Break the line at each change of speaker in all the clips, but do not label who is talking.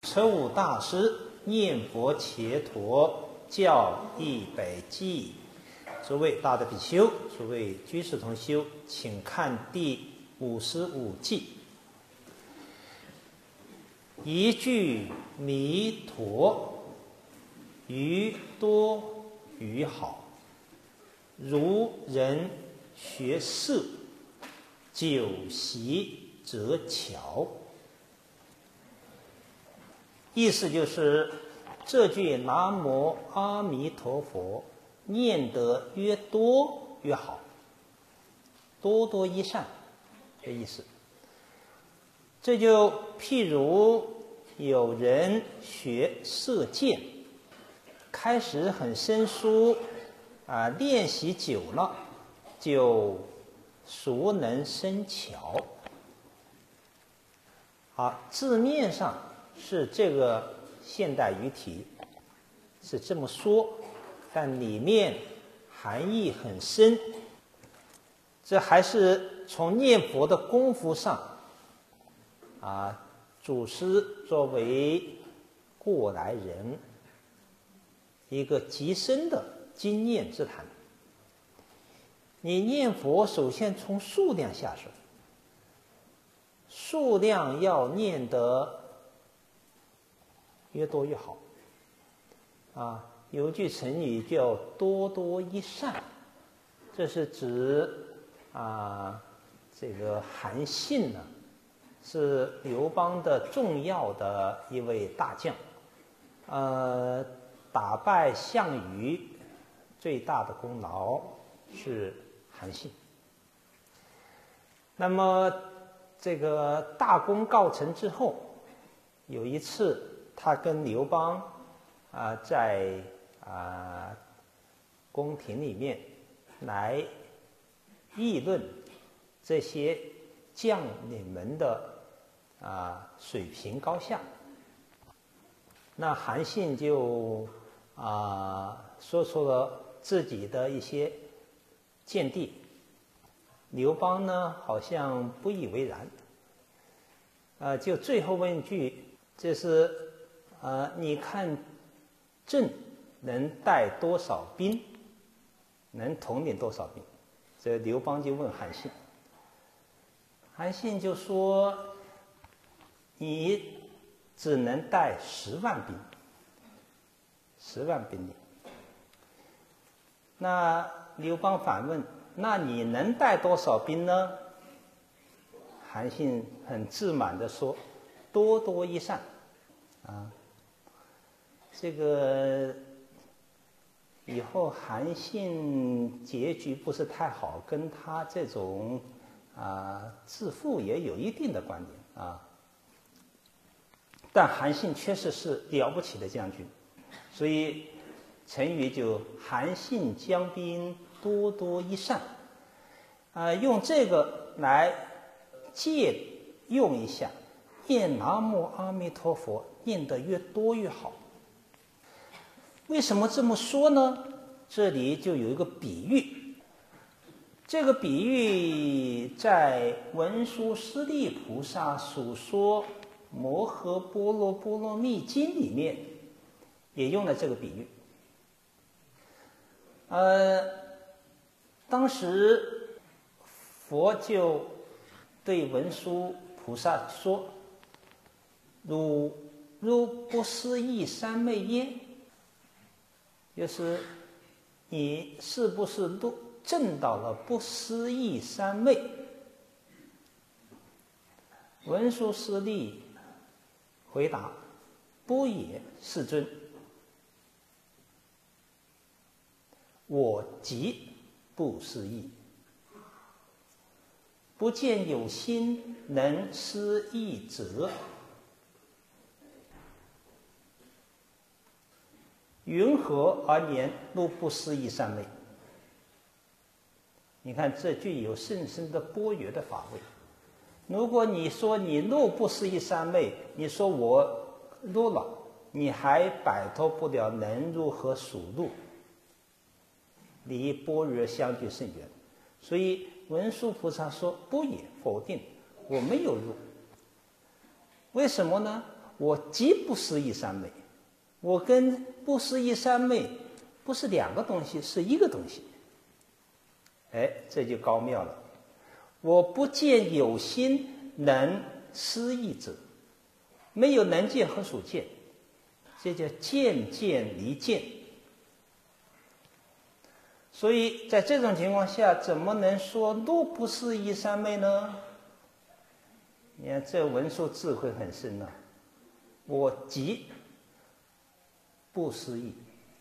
车务大师念佛伽陀教义百记。诸位大德比丘，诸位居士同修，请看第55记。一句弥陀，于多于好，如人学色，久习则巧。意思就是这句南无阿弥陀佛念得越多越好，多多益善的意思。这就譬如有人学射箭，开始很生疏练习久了就熟能生巧。好，字面上是这个现代语体是这么说，但里面含义很深。这还是从念佛的功夫上祖师作为过来人一个极深的经验之谈。你念佛首先从数量下手，数量要念得越多越好有句成语叫多多益善，这是指这个韩信呢是刘邦的重要的一位大将，打败项羽最大的功劳是韩信。那么这个大功告成之后，有一次他跟刘邦在宫廷里面来议论这些将领们的水平高下。那韩信就说出了自己的一些见地，刘邦呢好像不以为然，就最后问一句，就是你看朕能带多少兵，能统领多少兵？这刘邦就问韩信，韩信就说你只能带10万兵，10万兵力。那刘邦反问，那你能带多少兵呢？韩信很自满地说，多多益善。这个以后韩信结局不是太好，跟他这种自负也有一定的关联但韩信确实是了不起的将军，所以成语就韩信将兵多多益善，用这个来借用一下，念南无阿弥陀佛念得越多越好。为什么这么说呢？这里就有一个比喻，这个比喻在文殊师利菩萨所说摩诃般若波罗蜜经里面也用了这个比喻。当时佛就对文殊菩萨说，汝不思议三昧耶？就是你是不是都证到了不思议三昧？文殊师利回答，不也，世尊，我即不思议，不见有心能思议者。云何而言若不思议三昧？你看这具有甚深的般若的法味。如果你说你若不思议三昧，你说我若了，你还摆脱不了能入和属入，离般若相距甚远。所以文殊菩萨说不也，否定，我没有入。为什么呢？ 我即不思议三昧，我跟不思议三昧不是两个东西，是一个东西。哎，这就高妙了。我不见有心能思议者，没有能见和属见，这叫见见离见。所以在这种情况下，怎么能说若不思议三昧呢？你看这文殊智慧很深呐、我即不思议。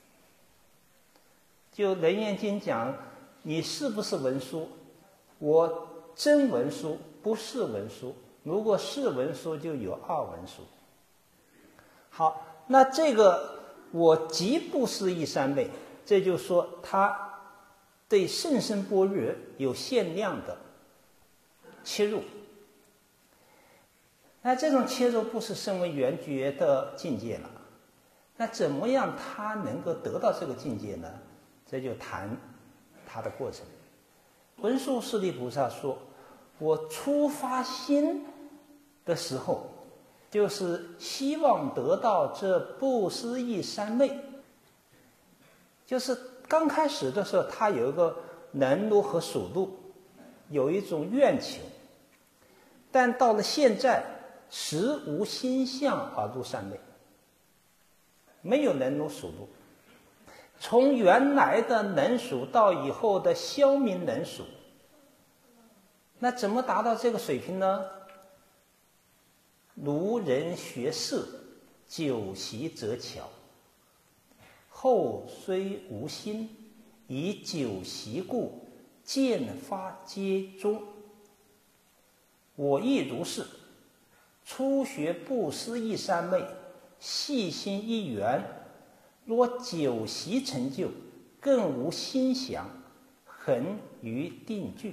就《楞严经》讲，你是不是文殊？我真文殊，不是文殊。如果是文殊，就有二文殊。好，那这个我即不思议三昧，这就说他对甚深般若有限量的切入。那这种切入不是身为缘觉的境界了，那怎么样他能够得到这个境界呢？这就谈他的过程。文殊师利菩萨说，我初发心的时候，就是希望得到这不思议三昧，就是刚开始的时候他有一个能入和属入，有一种愿求，但到了现在实无心相而入三昧，没有能入属入。从原来的能属到以后的消明能属，那怎么达到这个水平呢？如人学士，久习则巧。后虽无心，以久习故，渐发皆中。我亦如是。初学不思议三昧，细心一缘，若久习成就，更无心想，恒于定聚。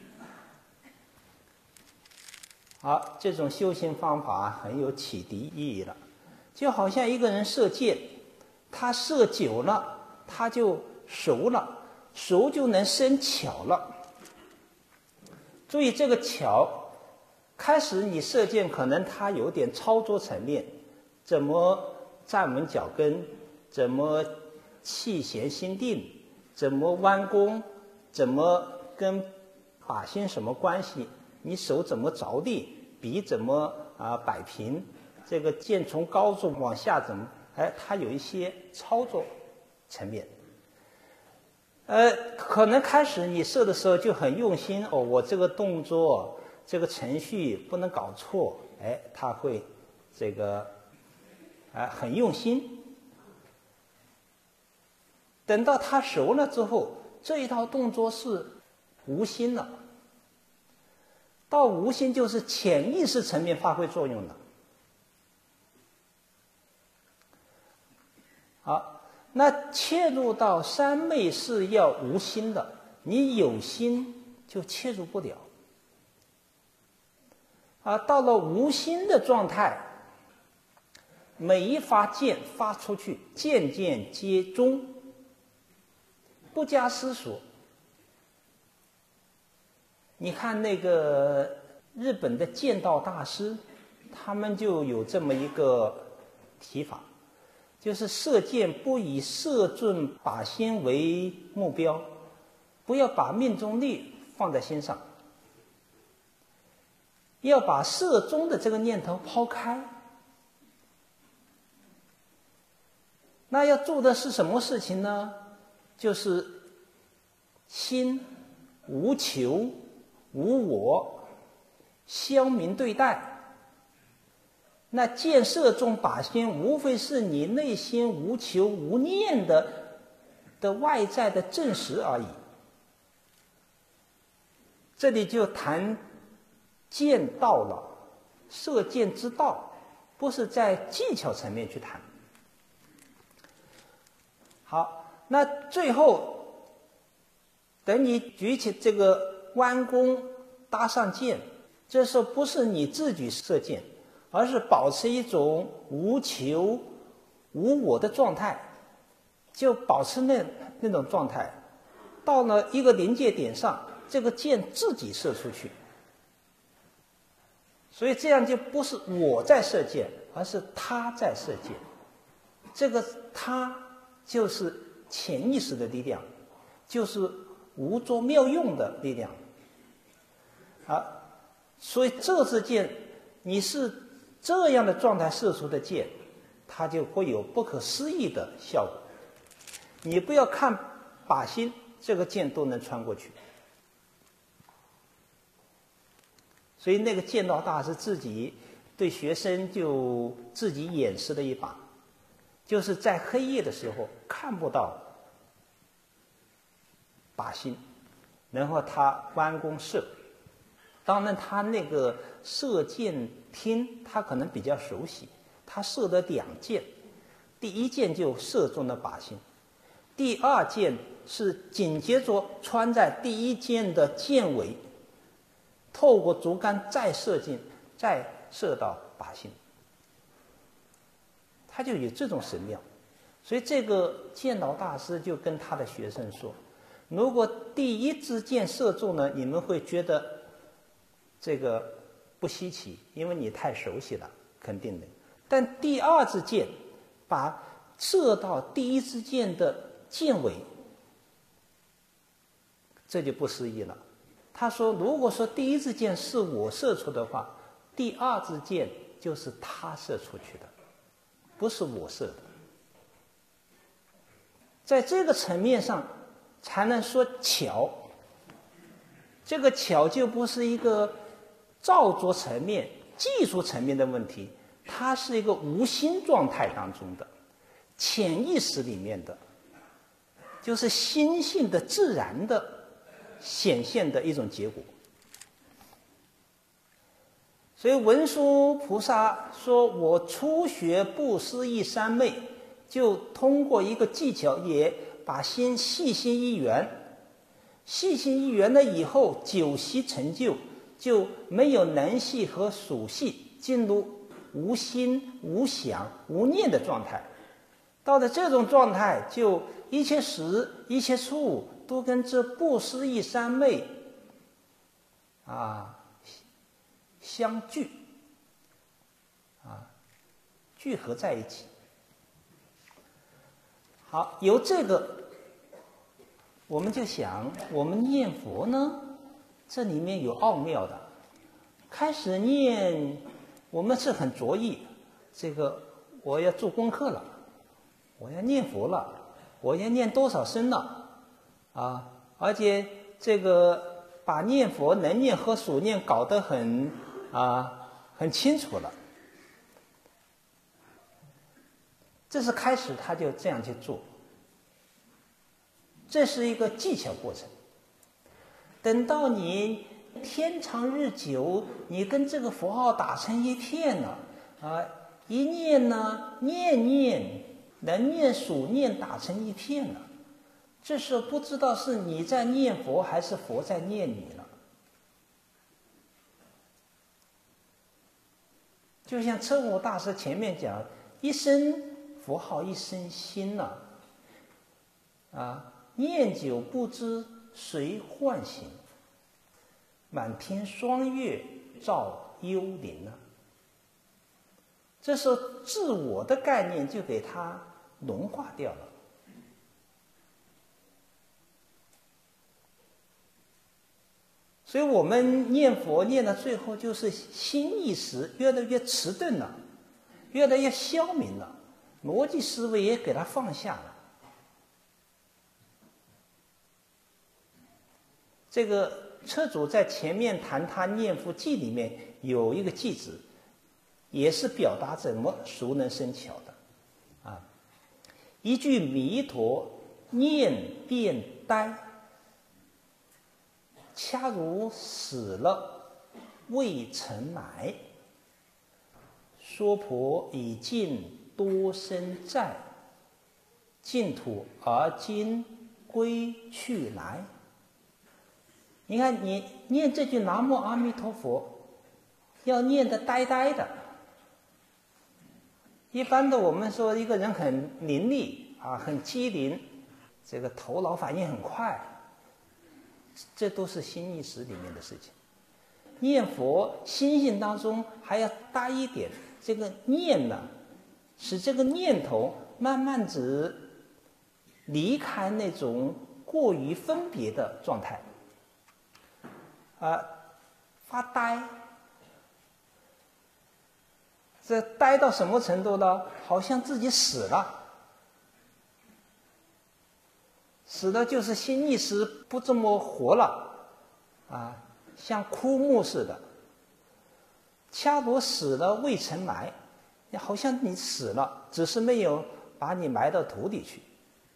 好，这种修行方法很有启迪意义了。就好像一个人射箭，他射久了，他就熟了，熟就能生巧了。注意这个巧，开始你射箭可能它有点操作层面，怎么站稳脚跟，怎么气弦心定，怎么弯弓，怎么跟靶心什么关系，你手怎么着地，笔怎么摆平，这个箭从高处往下怎么，它有一些操作层面。可能开始你射的时候就很用心哦，我这个动作这个程序不能搞错，他会这个很用心。等到他熟了之后，这一套动作是无心了，到无心就是潜意识层面发挥作用了。好，那切入到三昧是要无心的，你有心就切入不了。到了无心的状态，每一发箭发出去，箭箭皆中，不加思索。你看那个日本的剑道大师，他们就有这么一个提法，就是射箭不以射中靶心为目标，不要把命中率放在心上，要把射中的这个念头抛开。那要做的是什么事情呢？就是心无求无我，相明对待。那箭射中靶心，无非是你内心无求无念的外在的证实而已。这里就谈剑道了，射箭之道，不是在技巧层面去谈。好，那最后等你举起这个弯弓搭上箭，这时候不是你自己射箭，而是保持一种无求无我的状态，就保持那种状态，到了一个临界点上，这个箭自己射出去。所以这样就不是我在射箭， 而是他在射箭。这个他就是潜意识的力量，就是无着妙用的力量。所以这支箭，你是这样的状态射出的箭，它就会有不可思议的效果。你不要看靶心，这个箭都能穿过去。所以那个剑道大师自己对学生就自己演示了一把，就是在黑夜的时候看不到靶心，然后他弯弓射。当然他那个射箭厅他可能比较熟悉，他射了2箭，第一箭就射中了靶心，第二箭是紧接着穿在第一箭的箭尾，透过竹竿再射进，再射到靶心，他就有这种神妙。所以这个剑道大师就跟他的学生说，如果第一支箭射中了，你们会觉得这个不稀奇，因为你太熟悉了，肯定的。但第二支箭把射到第一支箭的箭尾，这就不思议了。他说，如果说第一支箭是我射出的话，第二支箭就是他射出去的，不是我射的。在这个层面上才能说巧，这个巧就不是一个造作层面、技术层面的问题，它是一个无心状态当中的、潜意识里面的，就是心性的自然的显现的一种结果。所以文殊菩萨说，我初学不思议三昧，就通过一个技巧，也把心细心一圆，细心一圆了以后，九习成就，就没有能系和属系，进入无心无想无念的状态。到了这种状态，就一切时一切处都跟这不思议三昧相聚聚合在一起。好，由这个我们就想，我们念佛呢，这里面有奥妙的。开始念，我们是很着意，这个我要做功课了，我要念佛了，我要念多少声了而且这个把念佛能念和属念搞得很清楚了。这是开始他就这样去做，这是一个技巧过程。等到你天长日久，你跟这个佛号打成一片了一念呢，念能念属念打成一片了，这时候不知道是你在念佛还是佛在念你了。就像彻悟大师前面讲，一声佛号一声心念久不知谁唤醒，满天双月照幽灵这时候自我的概念就给它融化掉了。所以我们念佛念到最后，就是心意识越来越迟钝了，越来越消泯了，逻辑思维也给它放下了。这个车主在前面谈他念佛记里面有一个句子，也是表达怎么熟能生巧的一句弥陀念变呆，恰如死了未曾埋，娑婆已尽多生债，净土而今归去来。你看，你念这句南无阿弥陀佛，要念得呆呆的。一般的我们说一个人很伶俐很机灵，这个头脑反应很快，这都是心意识里面的事情。念佛心性当中还要呆一点， 这个念呢，使这个念头慢慢地离开那种过于分别的状态，发呆。这呆到什么程度呢？好像自己死了，死的就是心意识不这么活了，像枯木似的。掐朵死了未曾埋，好像你死了，只是没有把你埋到土里去。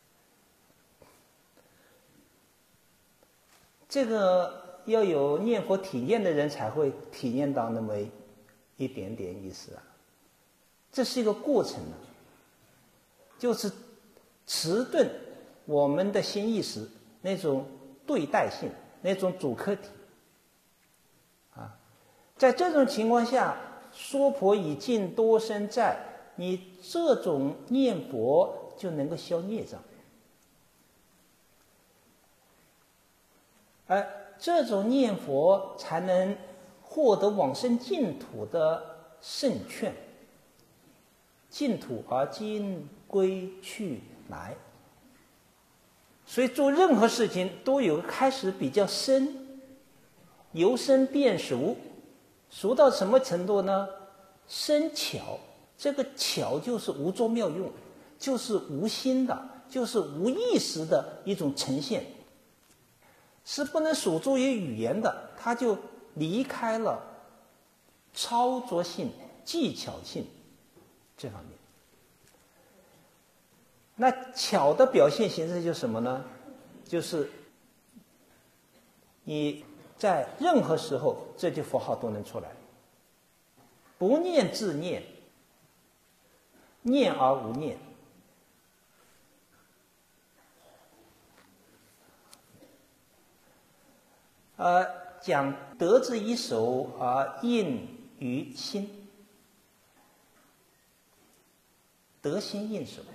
这个要有念佛体验的人才会体验到那么一点点意思啊。这是一个过程啊，就是迟钝我们的心意识那种对待性，那种主客体在这种情况下，娑婆已尽多生债，你这种念佛就能够消孽障。而这种念佛才能获得往生净土的圣劝。净土而今归去来，所以做任何事情都有个开始比较深，由深变熟，熟到什么程度呢？深巧，这个巧就是无着妙用，就是无心的，就是无意识的一种呈现，是不能属诸于语言的，它就离开了操作性、技巧性这方面。那巧的表现形式就是什么呢？就是你在任何时候这句佛号都能出来，不念自念，念而无念。讲得之以手而应于心，得心应手。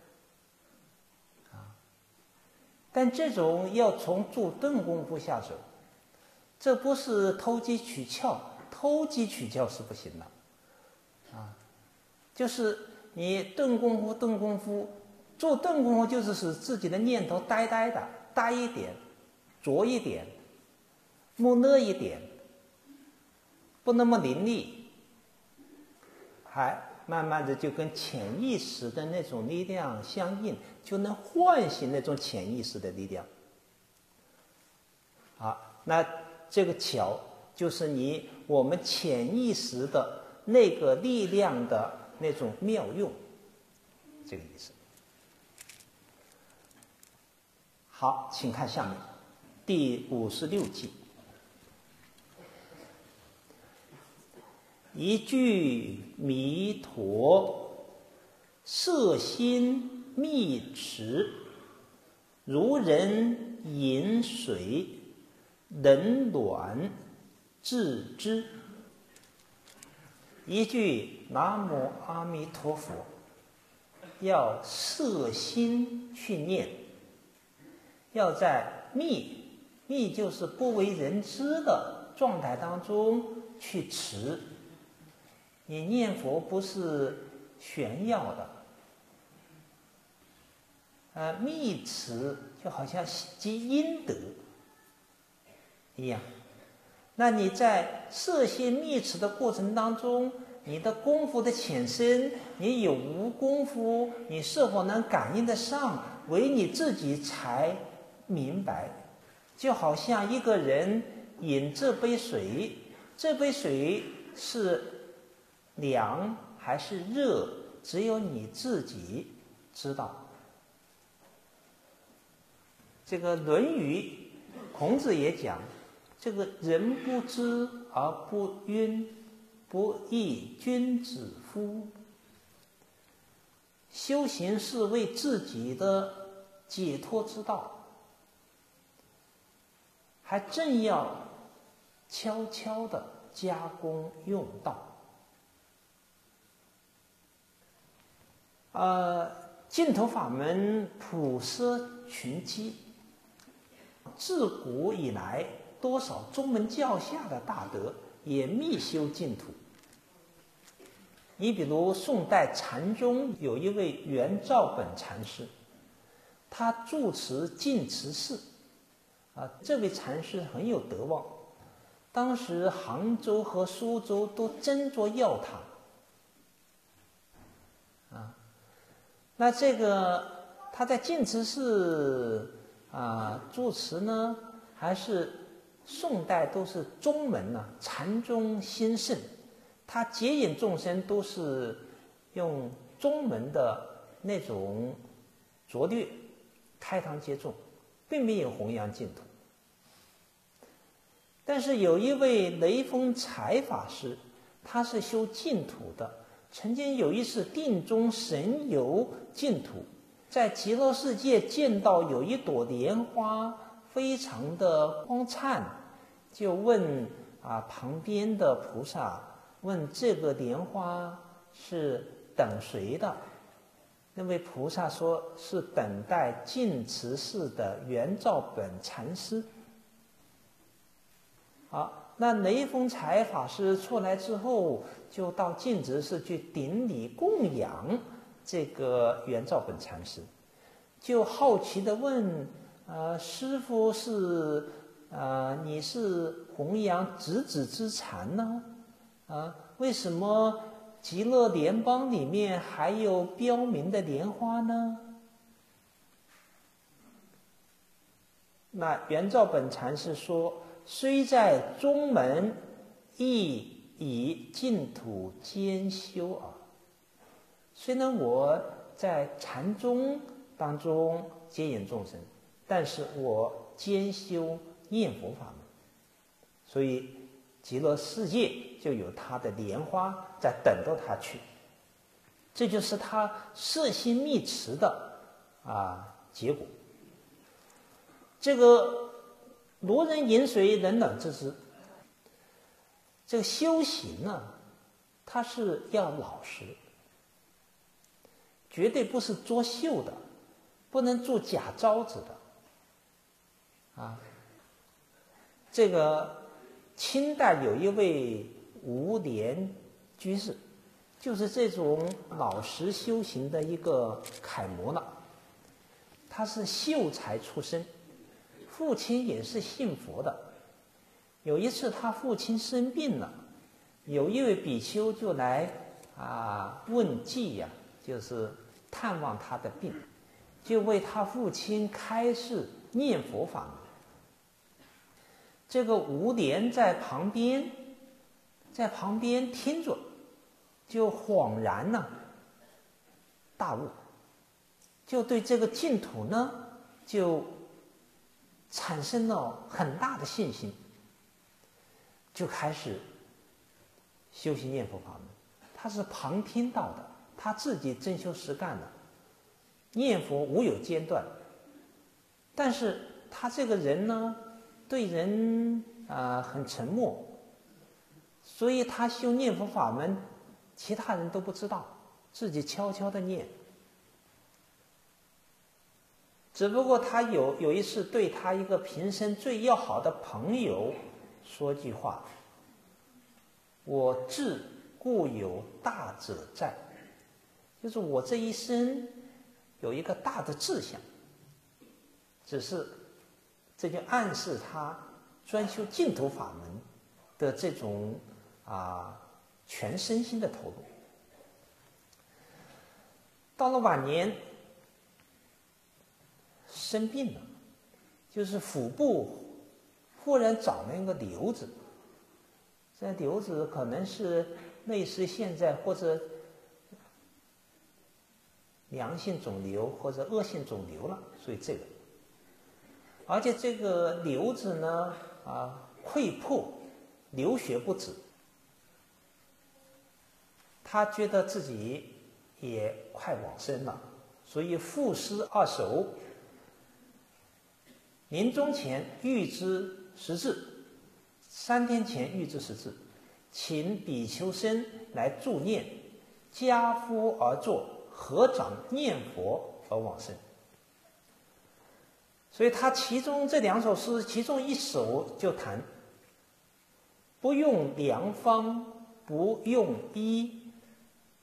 但这种要从做顿功夫下手，这不是偷机取巧，偷机取巧是不行的，就是你顿功夫，做顿功夫就是使自己的念头呆呆的，呆一点，拙一点，木讷一点，不那么伶俐，还慢慢的就跟潜意识的那种力量相应，就能唤醒那种潜意识的力量。那这个巧就是我们潜意识的那个力量的那种妙用，这个意思。好，请看下面第56偈。一句弥陀，摄心密持，如人饮水，冷暖自知。一句南无阿弥陀佛，要摄心去念，要在密就是不为人知的状态当中去持。你念佛不是炫耀的，密持就好像积阴德一样。那你在摄心密持的过程当中，你的功夫的浅深，你有无功夫，你是否能感应得上，唯你自己才明白。就好像一个人饮这杯水，这杯水是凉还是热，只有你自己知道。这个《论语》孔子也讲，这个人不知而不愠，不亦君子乎？修行是为自己的解脱之道，还正要悄悄的加工用道。净土法门普摄群机，自古以来多少宗门教下的大德也密修净土。 你比如宋代禅宗有一位圆照本禅师，他住持净慈寺，这位禅师很有德望，当时杭州和苏州都争着要他。那这个他在净慈寺住持呢，还是宋代都是宗门禅宗兴盛，他接引众生都是用宗门的那种拙劣开堂接众，并没有弘扬净土。但是有一位雷峰才法师，他是修净土的，曾经有一次定中神游净土，在极乐世界见到有一朵莲花非常的光灿，就问旁边的菩萨，问这个莲花是等谁的？那位菩萨说是等待净慈寺的圆照本禅师。那雷峰才法师出来之后，就到净慈寺去顶礼供养这个圆照本禅师，就好奇地问：师父是你是弘扬直指之禅呢？为什么极乐莲邦里面还有标明的莲花呢？那圆照本禅师说：虽在宗门，亦以净土兼修耳。虽然我在禅宗当中接引众生，但是我兼修念佛法门，所以极乐世界就有他的莲花在等着他去。这就是他摄心觅持的结果。这个如人饮水，冷暖自知。这个修行它是要老实，绝对不是作秀的，不能做假招子的。这个清代有一位无莲居士，就是这种老实修行的一个楷模了。他是秀才出身，父亲也是信佛的。有一次他父亲生病了，有一位比丘就来问计就是探望他的病，就为他父亲开示念佛法门。这个无莲在旁边听着，就恍然大悟，就对这个净土就产生了很大的信心，就开始修行念佛法门。他是旁听到的，他自己真修实干的，念佛无有间断。但是他这个人对人很沉默，所以他修念佛法门，其他人都不知道，自己悄悄的念。只不过他有一次对他一个平生最要好的朋友说句话：我志固有大者在，就是我这一生有一个大的志向，只是这就暗示他专修净土法门的这种全身心的投入。到了晚年生病了，就是腹部忽然长了一个瘤子，这瘤子可能是类似现在或者良性肿瘤或者恶性肿瘤了，所以这个，而且这个瘤子溃破，流血不止。他觉得自己也快往生了，所以赋诗2首，临终前预知识字，3天前预知识字，请比丘僧来助念，家夫而坐，合掌念佛而往生。所以他其中这2首诗，其中1首就谈：不用良方，不用医，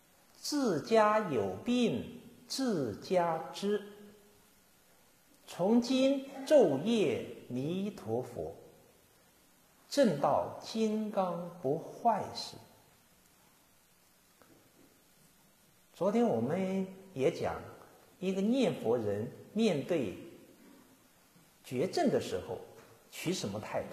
自家有病自家知。从今昼夜弥陀佛，正道金刚不坏时。昨天我们也讲，一个念佛人面对绝症的时候，取什么态度？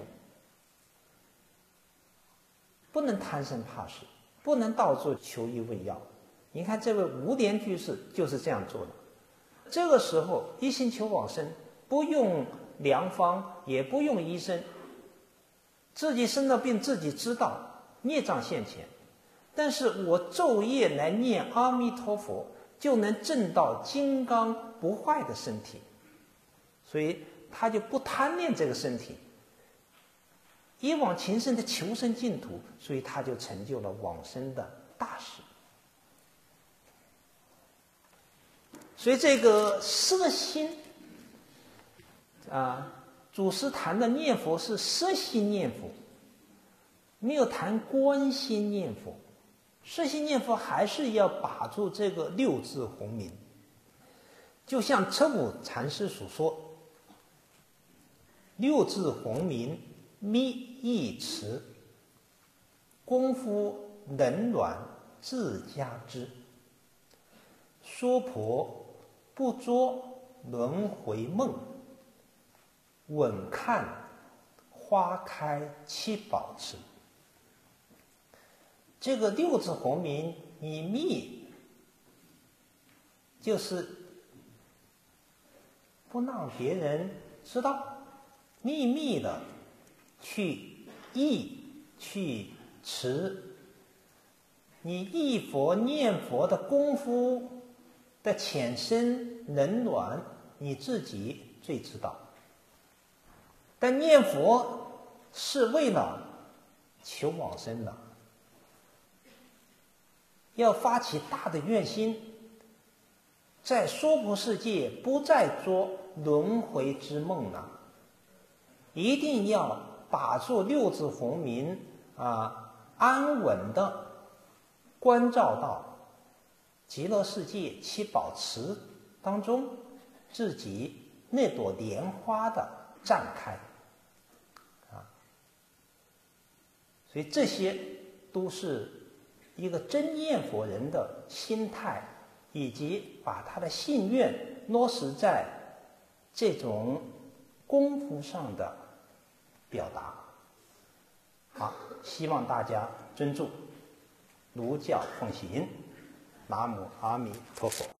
不能贪生怕死，不能到处求医问药。你看这位无莲居士就是这样做的。这个时候一心求往生，不用良方，也不用医生，自己生了病自己知道，孽障现前，但是我昼夜来念阿弥陀佛，就能证到金刚不坏的身体，所以他就不贪恋这个身体，一往情深的求生净土，所以他就成就了往生的大事。所以这个摄心祖师谈的念佛是摄心念佛，没有谈观心念佛。摄心念佛还是要把住这个六字洪名，就像车母禅师所说，六字洪名密意持，功夫冷暖自家知。娑婆不作轮回梦，稳看花开七宝池。这个六字洪名，你密就是不让别人知道，秘密的去忆去持，你忆佛念佛的功夫的浅深冷暖，你自己最知道。但念佛是为了求往生的，要发起大的愿心，在娑婆世界不再做轮回之梦了，一定要把住六字洪名安稳的关照到极乐世界七宝池当中，自己那朵莲花的绽开所以这些都是一个真念佛人的心态，以及把他的信愿落实在这种功夫上的表达。好，希望大家尊重，儒教奉行。南无阿弥陀佛。